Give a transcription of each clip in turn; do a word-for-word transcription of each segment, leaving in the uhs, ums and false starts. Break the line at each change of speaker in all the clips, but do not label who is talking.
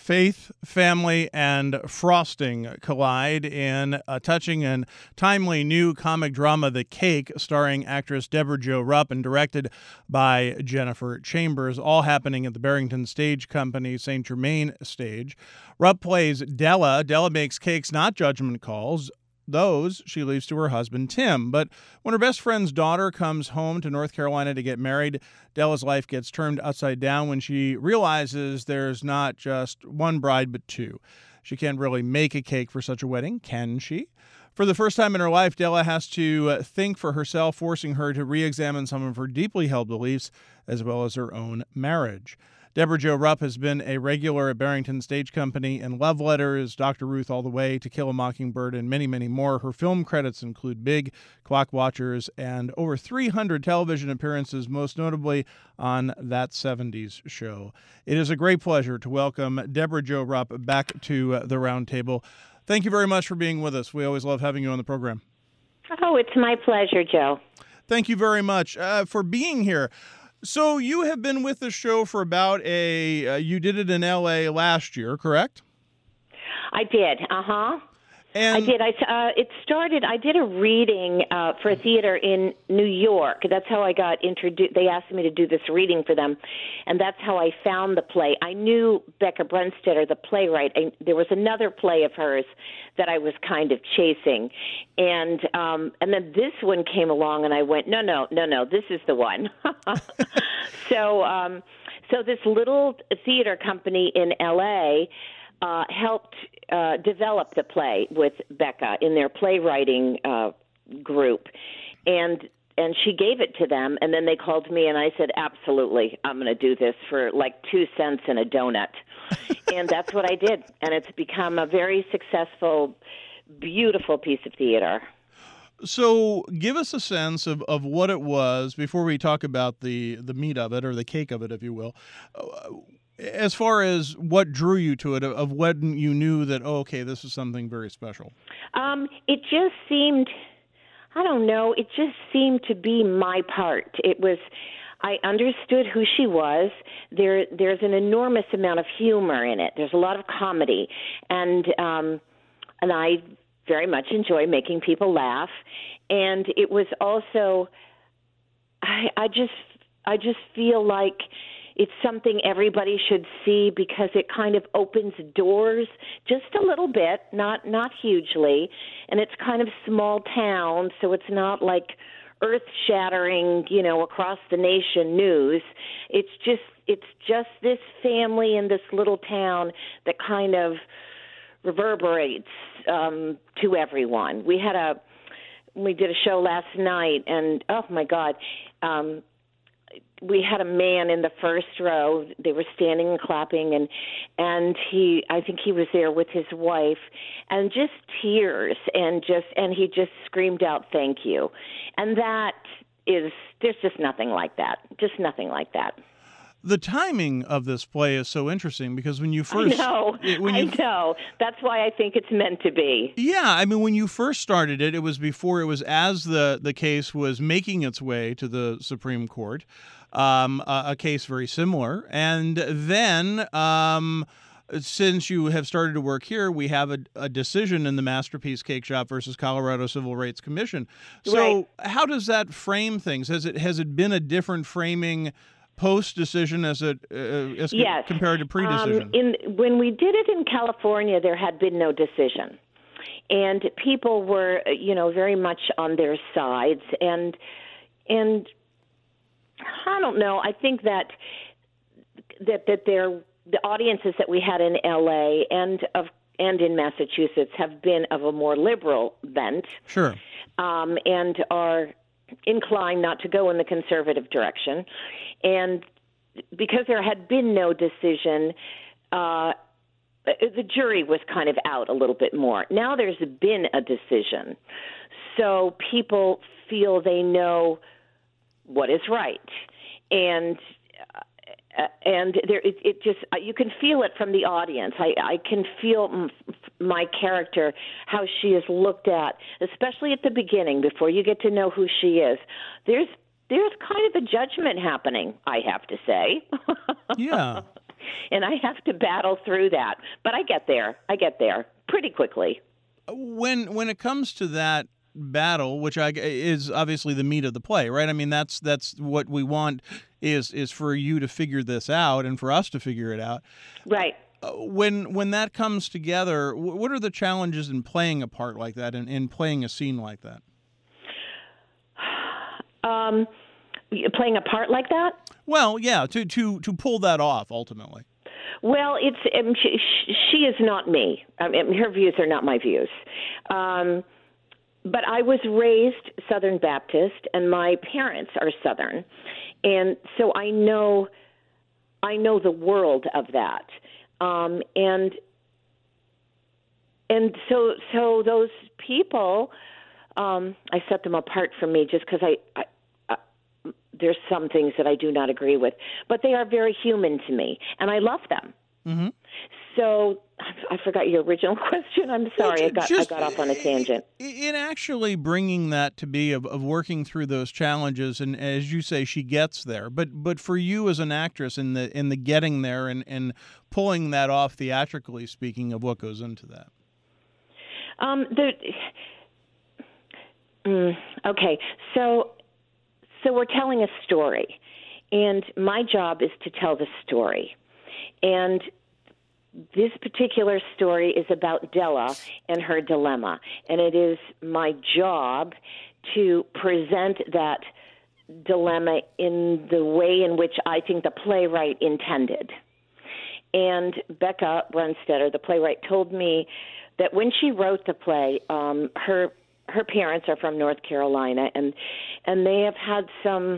Faith, family, and frosting collide in a touching and timely new comic drama, The Cake, starring actress Deborah Jo Rupp and directed by Jennifer Chambers, all happening at the Barrington Stage Company Saint Germain stage. Rupp plays Della. Della makes cakes, not judgment calls. Those she leaves to her husband, Tim. But when her best friend's daughter comes home to North Carolina to get married, Della's life gets turned upside down when she realizes there's not just one bride, but two. She can't really make a cake for such a wedding, can she? For the first time in her life, Della has to think for herself, forcing her to re-examine some of her deeply held beliefs, as well as her own marriage. Deborah Jo Rupp has been a regular at Barrington Stage Company in Love Letters, Doctor Ruth All the Way, To Kill a Mockingbird, and many, many more. Her film credits include Big, Clock Watchers, and over three hundred television appearances, most notably on That seventies Show. It is a great pleasure to welcome Deborah Jo Rupp back to the Round Table. Thank you very much for being with us. We always love having you on the program.
Oh, it's my pleasure, Joe.
Thank you very much uh, for being here. So you have been with the show for about a, uh, you did it in L A last year, correct?
I did, uh-huh.
And
I did. I, uh, it started, I did a reading uh, for a theater in New York. That's how I got introduced. They asked me to do this reading for them, and that's how I found the play. I knew Becca Brunstetter, the playwright. I, there was another play of hers that I was kind of chasing. And um, and then this one came along, and I went, no, no, no, no, this is the one. so, um, so this little theater company in L A Uh, helped uh, develop the play with Becca in their playwriting uh, group, and and she gave it to them, and then they called me, and I said, absolutely, I'm going to do this for like two cents and a donut, and that's what I did, and it's become a very successful, beautiful piece of theater.
So give us a sense of, of what it was before we talk about the, the meat of it, or the cake of it, if you will. Uh, As far as what drew you to it, of when you knew that, oh, okay, this is something very special.
Um, it just seemed, I don't know, it just seemed to be my part. It was, I understood who she was. There, there's an enormous amount of humor in it. There's a lot of comedy, and um, and I very much enjoy making people laugh. And it was also, I, I just, I just feel like it's something everybody should see because it kind of opens doors just a little bit, not not hugely, and it's kind of small town, so it's not like earth-shattering, you know, across the nation news. It's just it's just this family in this little town that kind of reverberates um, to everyone. We had a we did a show last night, and oh my God. Um, we had a man in the first row. They were standing and clapping, and and he, I think he was there with his wife, and just tears, and just and he just screamed out, "Thank you," and that is, there's just nothing like that, just nothing like that.
The timing of this play is so interesting because when you first,
I know,
when you,
I know, that's why I think it's meant to be.
Yeah, I mean, when you first started it, it was before it was as the the case was making its way to the Supreme Court, um, a, a case very similar, and then um, since you have started to work here, we have a, a decision in the Masterpiece Cake Shop versus Colorado Civil Rights Commission. So,
right.
How does that frame things? Has it has it been a different framing post-decision as it uh, as
yes.
compared to pre-decision?
Um, in, when we did it in California, there had been no decision. And people were, you know, very much on their sides. And, and I don't know, I think that that, that there, the audiences that we had in L A and of and in Massachusetts have been of a more liberal bent.
Sure.
Um, and are inclined not to go in the conservative direction. And because there had been no decision, uh, the jury was kind of out a little bit more. Now there's been a decision. So people feel they know what is right. And uh, and there, it, it just, you can feel it from the audience. I, I can feel m- my character, how she is looked at, especially at the beginning, before you get to know who she is. There's there's kind of a judgment happening, I have to say.
Yeah.
and I have to battle through that. But I get there. I get there pretty quickly.
When when it comes to that battle, which I, is obviously the meat of the play, right? I mean, that's that's what we want is is for you to figure this out and for us to figure it out.
Right.
Uh, when when that comes together, what are the challenges in playing a part like that and in playing a scene like that?
Um, playing a part like that?
Well, yeah, to to to pull that off ultimately.
Well, it's um, she, she is not me. I mean, her views are not my views. Um, but I was raised Southern Baptist, and my parents are Southern, and so I know I know the world of that. Um, and and so so those people, um, I set them apart from me just because I. I There's some things that I do not agree with, but they are very human to me, and I love them.
Mm-hmm.
So I forgot your original question. I'm sorry,
Well,
I got
just,
I got off on a tangent.
In actually bringing that to be of, of working through those challenges, and as you say, she gets there. But but for you as an actress, in the in the getting there and, and pulling that off theatrically, speaking of what goes into that.
Um. The. Mm, okay. So. So we're telling a story, and my job is to tell the story. And this particular story is about Della and her dilemma, and it is my job to present that dilemma in the way in which I think the playwright intended. And Becca Brunstetter, the playwright, told me that when she wrote the play, um, her her parents are from North Carolina, and and they have had some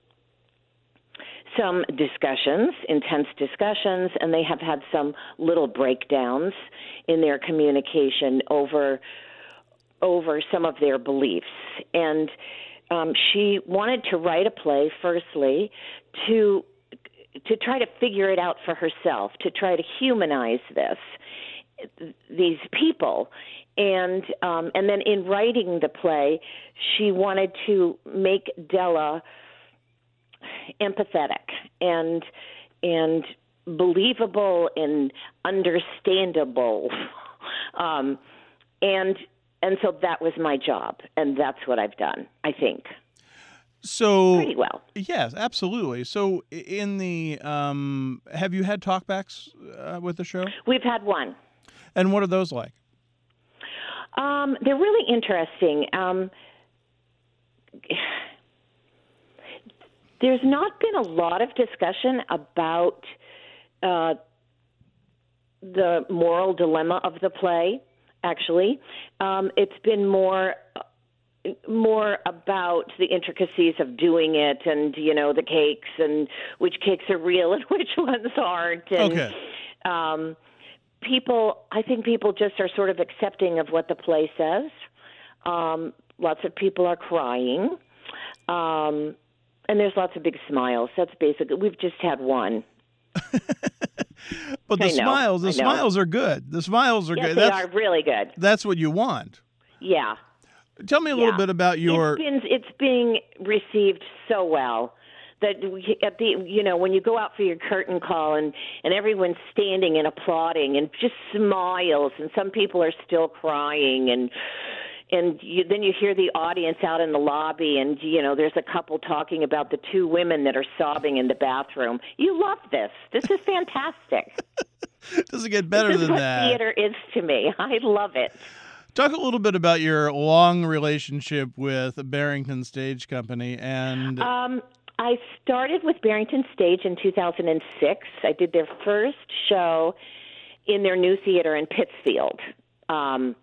some discussions, intense discussions, and they have had some little breakdowns in their communication over over some of their beliefs. And um, she wanted to write a play, firstly, to to try to figure it out for herself, to try to humanize this these people. And um, and then in writing the play, she wanted to make Della empathetic and and believable and understandable, um, and and so that was my job, and that's what I've done, I think.
So
pretty well.
Yes, absolutely. So in the um, have you had talkbacks uh, with the show?
We've had one.
And what are those like?
Um, they're really interesting. Um, there's not been a lot of discussion about uh, the moral dilemma of the play, actually. Um, it's been more more about the intricacies of doing it and, you know, the cakes and which cakes are real and which ones aren't. And,
okay.
Um, People, I think people just are sort of accepting of what the play says. Um, lots of people are crying. Um, and there's lots of big smiles. That's basically, we've just had one.
But the
I know,
smiles, the
I know.
smiles are good. The smiles are
yes,
good.
They
that's,
are really good.
That's what you want.
Yeah.
Tell me a
yeah.
little bit about your...
It's been, it's being received so well. That we, at the you know when you go out for your curtain call and, and everyone's standing and applauding and just smiles and some people are still crying and and you, then you hear the audience out in the lobby and you know there's a couple talking about the two women that are sobbing in the bathroom. You love this. This is fantastic.
Does it get better
this is
than
what
that?
Theater is to me. I love it.
Talk a little bit about your long relationship with Barrington Stage Company and.
Um, I started with Barrington Stage in two thousand six. I did their first show in their new theater in Pittsfield. Um,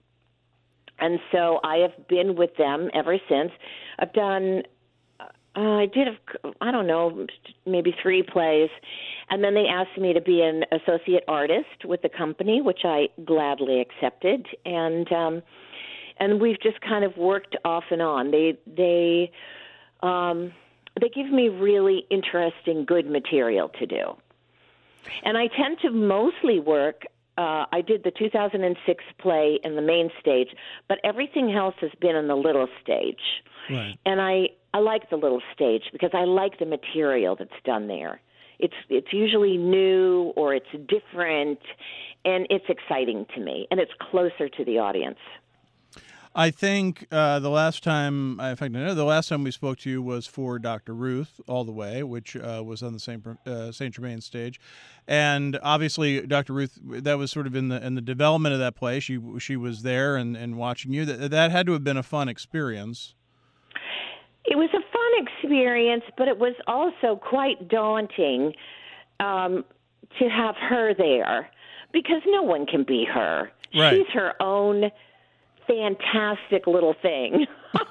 and so I have been with them ever since. I've done, uh, I did, a, I don't know, maybe three plays. And then they asked me to be an associate artist with the company, which I gladly accepted. And um, and we've just kind of worked off and on. They, they, um, They give me really interesting, good material to do. And I tend to mostly work, uh, I did the two thousand six play in the main stage, but everything else has been in the little stage.
Right.
And I, I like the little stage because I like the material that's done there. It's it's usually new or it's different, and it's exciting to me, and it's closer to the audience.
I think uh, the last time, in fact, I know the last time we spoke to you was for Doctor Ruth All the Way, which uh, was on the Saint uh, Saint Germain stage, and obviously Doctor Ruth, that was sort of in the in the development of that play. She she was there and, and watching you. That that had to have been a fun experience.
It was a fun experience, but it was also quite daunting um, to have her there because no one can be her.
Right.
She's her own fantastic little thing.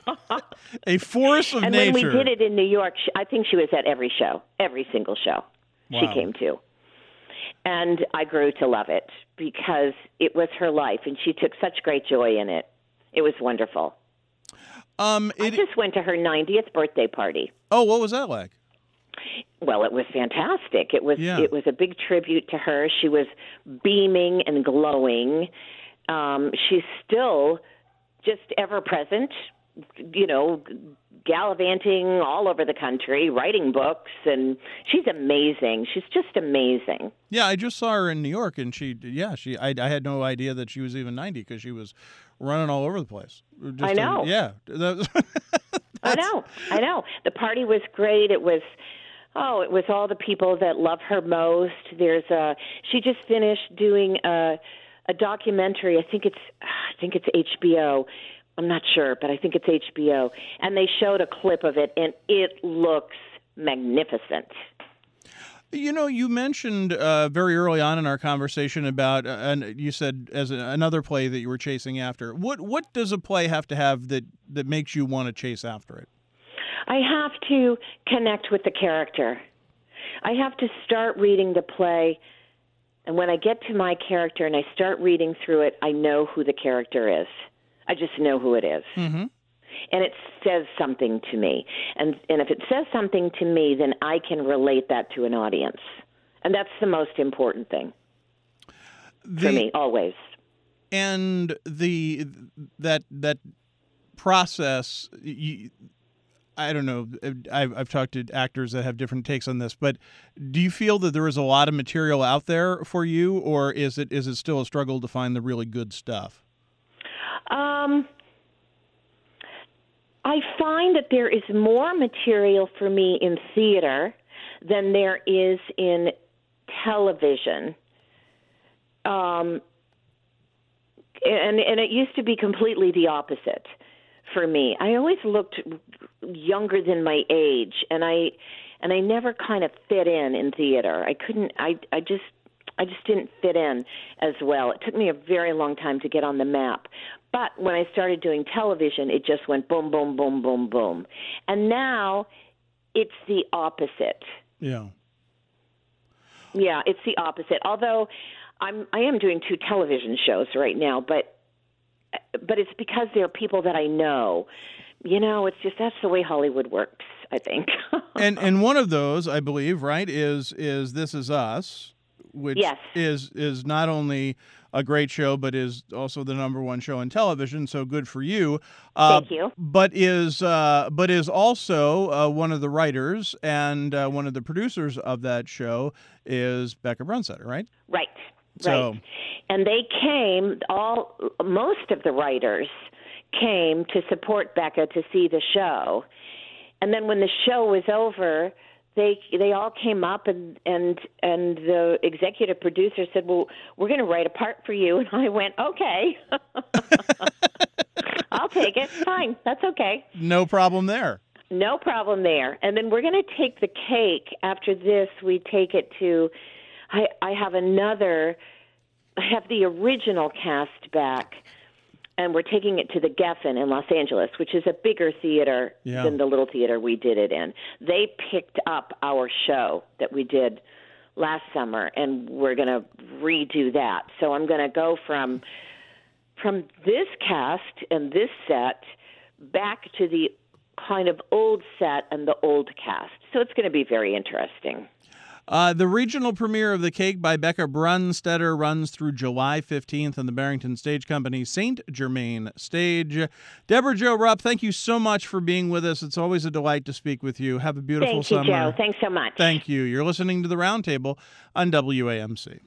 A force of
and
nature.
And when we did it in New York, she, I think she was at every show, every single show
wow.
she came to. And I grew to love it because it was her life, and she took such great joy in it. It was wonderful.
Um, it,
I just went to her ninetieth birthday party.
Oh, what was that like?
Well, it was fantastic. It was
yeah.
it was a big tribute to her. She was beaming and glowing. Um, she's still just ever present, you know, gallivanting all over the country, writing books, and she's amazing. She's just amazing.
Yeah, I just saw her in New York, and she, yeah, she, I, I had no idea that she was even ninety because she was running all over the place. Just
I know.
A, yeah. That,
I know. I know. The party was great. It was, oh, it was all the people that love her most. There's a, she just finished doing a, a documentary. I think it's, I think it's H B O. I'm not sure, but I think it's H B O. And they showed a clip of it, and it looks magnificent.
You know, you mentioned uh, very early on in our conversation about, uh, and you said as a, another play that you were chasing after. What what does a play have to have that, that makes you want to chase after it?
I have to connect with the character. I have to start reading the play, and when I get to my character and I start reading through it, I know who the character is. I just know who it is.
Mm-hmm.
And it says something to me. And and if it says something to me, then I can relate that to an audience. And that's the most important thing
the,
for me, always.
And the that that process, you, I don't know, I've, I've talked to actors that have different takes on this, but do you feel that there is a lot of material out there for you, or is it is it still a struggle to find the really good stuff?
Um, I find that there is more material for me in theater than there is in television. Um, and, and it used to be completely the opposite for me. I always looked younger than my age, and I and I never kind of fit in in theater. I couldn't. I I just I just didn't fit in as well. It took me a very long time to get on the map. But when I started doing television, it just went boom, boom, boom, boom, boom. And now it's the opposite.
Yeah.
Yeah, it's the opposite. Although I'm I am doing two television shows right now, but but it's because they're people that I know. You know, it's just that's the way Hollywood works, I think.
and and one of those, I believe, right, is is This Is Us, which
yes.
is is not only a great show, but is also the number one show on television. So good for you. Uh,
Thank you.
But is uh, but is also uh, one of the writers and uh, one of the producers of that show is Becca Brunsetter, right?
Right.
So,
right. And they came. All most of the writers came to support Becca to see the show, and then when the show was over, They they all came up and, and and the executive producer said, "Well, we're going to write a part for you." And I went, "Okay, I'll take it. Fine, that's okay.
No problem there.
No problem there." And then we're going to take the cake. After this, we take it to. I I have another. I have the original cast back. And we're taking it to the Geffen in Los Angeles, which is a bigger theater
yeah.
than the little theater we did it in. They picked up our show that we did last summer, and we're going to redo that. So I'm going to go from from this cast and this set back to the kind of old set and the old cast. So it's going to be very interesting.
Uh, the regional premiere of The Cake by Becca Brunstetter runs through July fifteenth on the Barrington Stage Company Saint Germain stage. Deborah Jo Rupp, thank you so much for being with us. It's always a delight to speak with you. Have a beautiful
Thank you,
summer.
Joe. Thanks so much.
Thank you. You're listening to The Roundtable on W A M C.